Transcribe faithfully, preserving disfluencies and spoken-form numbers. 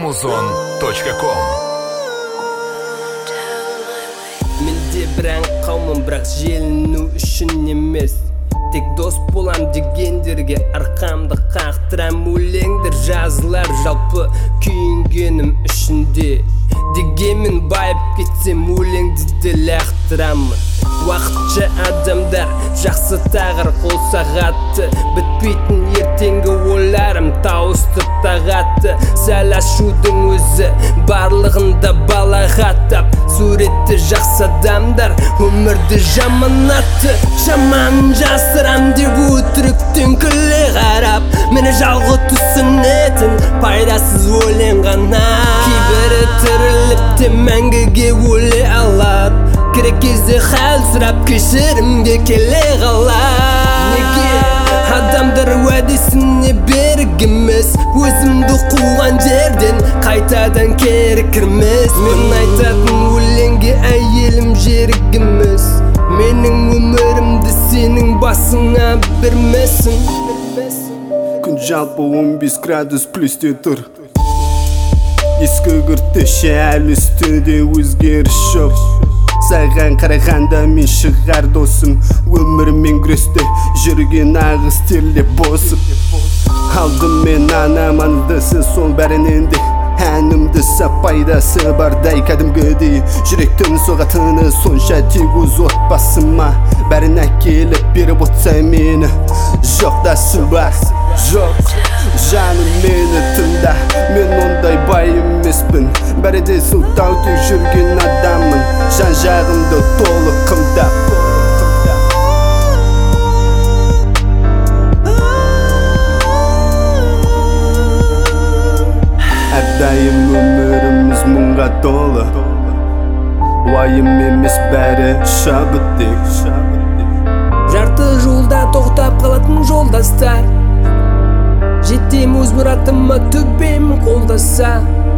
музон точка ком. Менде бір ән қаумын, бірақ желіну үшін емес. Тек дос болам дегендерге арқамды қақтырам. Өлеңдер жазылар жалпы күйінгенім үшінде. Дегенмен байып кетсем өлеңді де лақтырамын. Уақытша адамдар жақсы тағыр қол сағатты. Бітпейтін ертеңгі ойларым тауысты тағатты. Сәл ашудың өзі барлығында балағаттап. Суретті жақсы адамдар өмірді жаманатты. Жаман жасырам деп өтіріктен күле қарап. Мені жалғы түсінетін пайдасыз өлең ғана. Кейбірі тіріліп те мәңгіге өле алады. Керек кезде хәл сұрап кешірімге келе қалар. Неге адамдар уәдесіне берік емес? Өзімді қуған жерден қайтадан кері кірмес. Мен айтатын өлеңге әйелім жерік емес. Менің өмірімді сенің басыңа бермесін. Күн жалпы он бес градус плюсте тұр. Ескі күртеше әлі үстінде өзгеріс жоқ. Саған қарағанда мен шығар досым. Өмірмен күресте жүрген ағыс терлеп босып. Алдым мен анам андысы сол бәрінен де. Әнімді пайдасы бардай кәдімгідей. Жүректің соғатыны сонша тек өз отбасыма. Бәрін әкеліп беріп отса мені. Жоқ да бар, жоқ жаным мені тыңда. Мен ондай бай емеспін, бәрі де сылтау тек жүрген адаммын. Жан жағымды толық қымдап. Әрдайым өміріміз мұңға толы. Уайым емес бәрі шабыт тек. Жарты жолда тоқтап қалатын жолдастар. Жетем өз мұратыма төбем қолдаса.